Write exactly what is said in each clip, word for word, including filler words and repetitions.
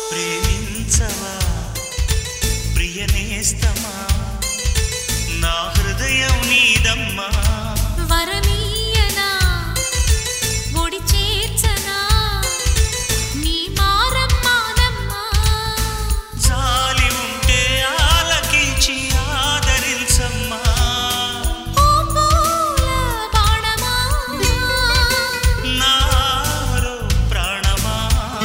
ప్రేమించవా ప్రియనేస్తమా నా హృదయం నీదమ్మా వరమీయనా ఒడి చేర్చనా నీ మారమ్మానమ్మా జాలి ఉంటే ఆలకించి ఆదరించమ్మా ఓ పూల బాణమా నాలో ప్రాణమా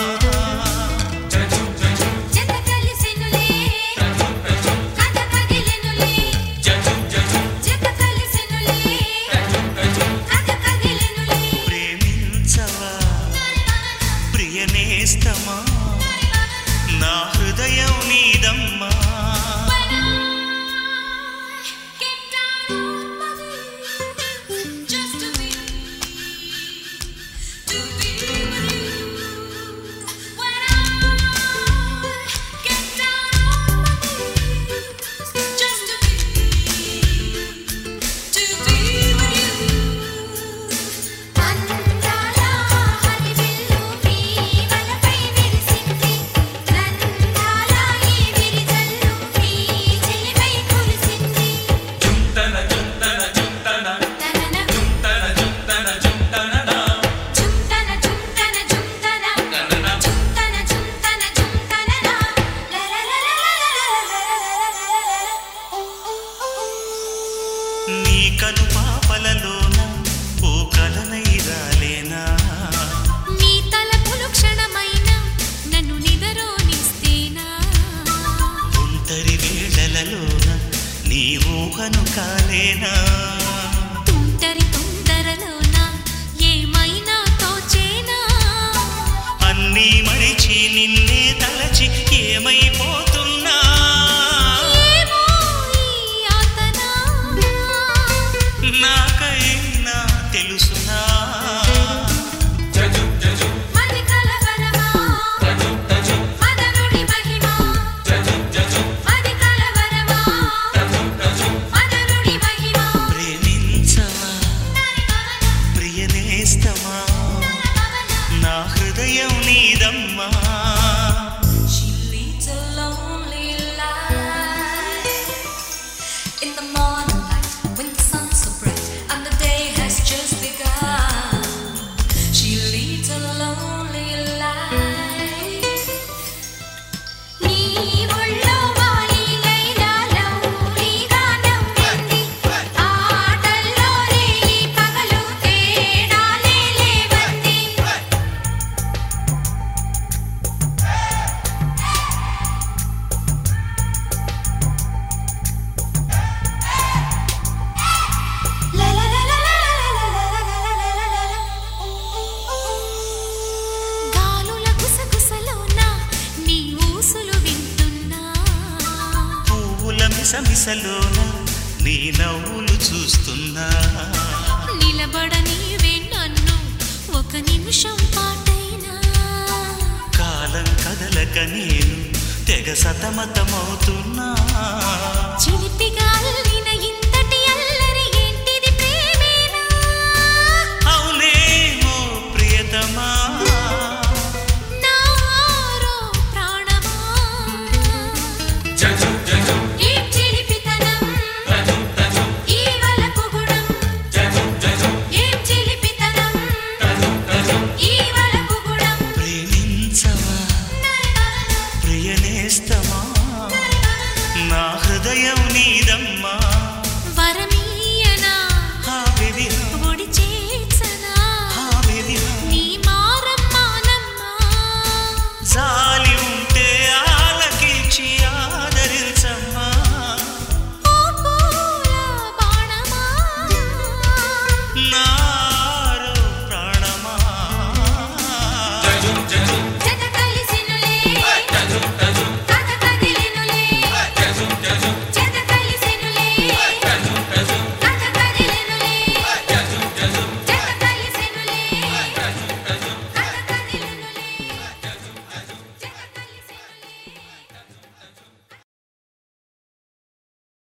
జత కలిసెనులే కథ కదిలెనులే జత కలిసెనులే కథ కదిలెనులే ప్రేమించవా ప్రియనేస్తమా నా హృదయం నీదమ్మా Get down on my knees just to be, to be with you. When I get down on my knees just to be, to be with you. అందాల హరివిల్లు ప్రేమలపై విరిసింది నందాల ఈ విరిజల్లు నీ చెలిపై కురిసింది చుంతన చుంతన చుంతన తనన చుంతన చుంతన చుంతన చుంతన చుంతన చుంతన తనన చుంతన చుంతన చుంతననా నీ కను పాపలలోన ఓ కలనై రాలేనా నీ తలపులు క్షణమైన నన్ను నిదరోనిస్తేనా ఒంటరి వేళలలోన నీ ఊహను కాలేనా తుంటరి తొందరలోన ఏమైనా తోచేనా అన్నీ మరిచి నిన్నే తలచి ఏమైపోతున్నా ఏమో ఈ యాతన నాకైనా తెలుసునా జజు జజు మది కలవరమా తజు తజు మదనుడి మహిమా జజు జజు మది కలవరమా తజు తజు మదనుడి మహిమా ప్రేమించవా ప్రియనేస్తమా నా హృదయం నీదమ్మా She leads a lonely life in the morning light when the sun's so bright and the day has just begun. She leads a lonely life. నీ ఒళ్ళో వాలి లైలా లౌలీగా నవ్వింది ఆటల్లో రేయి పగలు తేడాలే లేవంది గాలుల గుసగుసలోన నీ ఊసులు వింటున్నా పువ్వుల మిసమిసలోన నీ నవ్వులు చూస్తున్నా నిలబడనీవే నన్ను ఒక నిమిషం పాటైనా కాలం కదలక నేను తెగ సతమతమవుతున్నా చిలిపిగా అల్లిన ఇంతటి అల్లరి ఏంటిది ప్రేమేనా అవునేమో ప్రియతమా నారో ప్రాణమా జజు